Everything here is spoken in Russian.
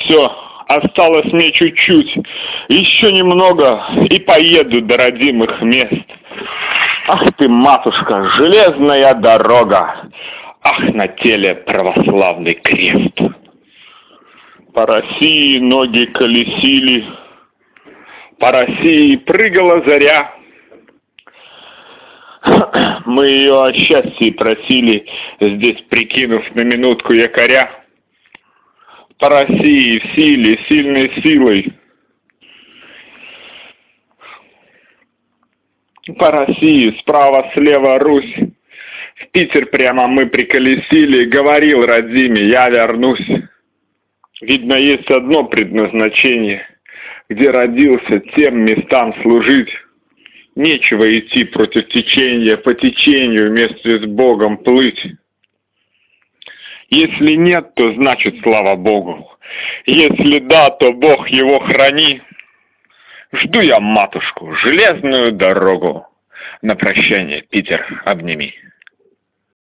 все, осталось мне чуть-чуть, еще немного и поеду до родимых мест. Ах ты, матушка, железная дорога, ах, на теле православный крест. По России ноги колесили, по России прыгала заря. Мы ее о счастье просили, здесь прикинув на минутку якоря. По России в силе, сильной силой. По России справа-слева Русь. В Питер прямо мы приколесили, говорил Радиме, я вернусь. Видно, есть одно предназначение, где родился, тем местам служить. Нечего идти против течения, по течению вместе с Богом плыть. Если нет, то значит слава Богу. Если да, то Бог его храни. Жду я матушку, железную дорогу. На прощание, Питер, обними.